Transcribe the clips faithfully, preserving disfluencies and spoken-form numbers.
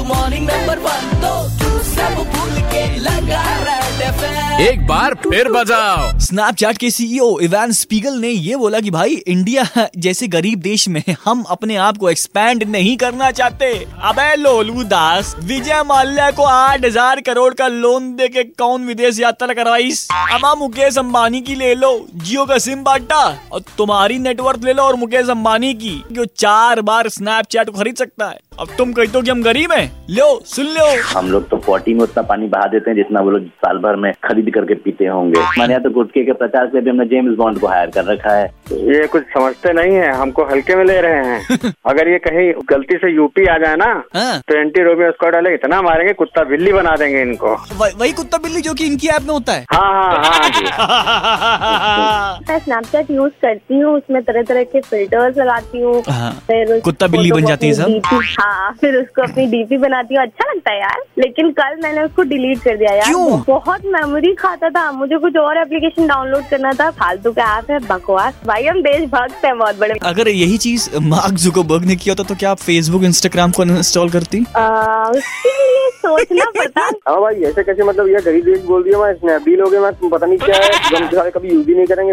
Morning number one तो तू सब भूल के लगा रेड एफएम। एक बार फिर बजाओ। स्नैपचैट के सीईओ इवान स्पीगल ने ये बोला कि भाई इंडिया जैसे गरीब देश में हम अपने आप को एक्सपैंड नहीं करना चाहते। अबे लोलू दास, विजय माल्या को आठ हजार करोड़ का लोन दे के कौन विदेश यात्रा करवाईस? अमा मुकेश अंबानी की ले लो, जियो का सिम बांटा, और तुम्हारी नेटवर्थ ले लो और मुकेश अंबानी की, जो चार बार स्नैपचैट को खरीद सकता है। अब तुम कहते हो कि हम गरीब हैं? लो सुन लो, हम लोग तो फोर्टी में उतना पानी बहा देते हैं जितना वो लोग साल भर में खरीद करके पीते होंगे। हमारे यहाँ तो गुटके के प्रचार से भी हमने जेम्स बॉन्ड को हायर कर रखा है। ये कुछ समझते नहीं है, हमको हल्के में ले रहे हैं। अगर ये कहीं गलती से यूपी आ जाए ना हाँ। तो एंटी रोमियो स्क्वाड वाले इतना मारेंगे, कुत्ता बिल्ली बना देंगे इनको। वही कुत्ता बिल्ली जो कि इनकी ऐप में होता है। हाँ हाँ हाँ मैं स्नैपचैट यूज करती हूँ, उसमें तरह तरह के फिल्टर्स लगाती हूँ। हाँ। फिर कुत्ता बिल्ली बन जाती है सब। हाँ, फिर उसको अपनी डीपी बनाती हूँ, अच्छा लगता है यार। लेकिन कल मैंने उसको डिलीट कर दिया यार। क्यों? बहुत मेमोरी खाता था, मुझे कुछ और एप्लीकेशन डाउनलोड करना था। फालतू का ऐप है, बकवास। भाई हम देशभक्त हैं बहुत बड़े। अगर यही चीज मार्क जुकरबर्ग ने किया होता तो क्या आप फेसबुक इंस्टाग्राम को अनइंस्टॉल करती? आ, उसके लिए सोचना पड़ता। हाँ भाई, ऐसे कैसे? मतलब ये गरीब देश बोल दिया, मैं स्नैपडील हो गया, मैं पता नहीं क्या है, हम सारे कभी यूज ही नहीं करेंगे।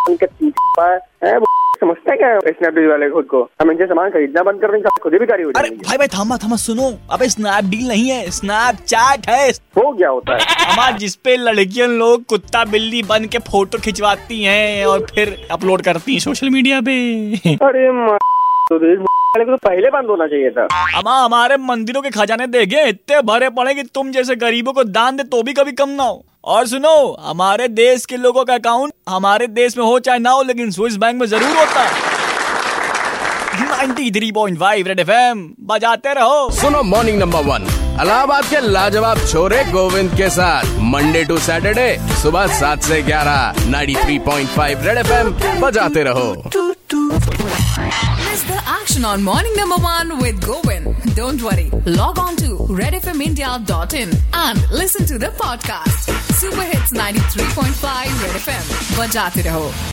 समझता है क्या स्नैपडील वाले खुद को? हम इनसे सामान खरीदना बंद कर देंगे, खुद ही भिखारी हो अरे जाएंगे। भाई भाई थामा थामा सुनो, अबे स्नैपडील नहीं है, स्नैपचैट है। वो क्या होता है? हमारा जिसपे लड़कियां लोग कुत्ता बिल्ली बन के फोटो खिंचवाती हैं और फिर अपलोड करती हैं सोशल मीडिया पे। अरे तो देश वाले को तो पहले बंद होना चाहिए था। अमा हमारे मंदिरों के खजाने देखे इतने भरे पड़े कि तुम जैसे गरीबों को दान दे तो भी कभी कम ना हो। और सुनो, हमारे देश के लोगों का अकाउंट हमारे देश में हो चाहे ना हो, लेकिन स्विस बैंक में जरूर होता है। तिरानवे पॉइंट पाँच रेड एफएम बजाते रहो। सुनो मॉर्निंग नंबर वन इलाहाबाद के लाजवाब छोरे गोविंद के साथ मंडे टू सैटरडे सुबह सात से ग्यारह तिरानवे पॉइंट पाँच रेड एफएम बजाते रहो। Miss the action on Morning Number One with Govind. Don't worry. Log on to red f m india dot in and listen to the podcast. Super Hits ninety-three point five Red F M. बजाते रहो।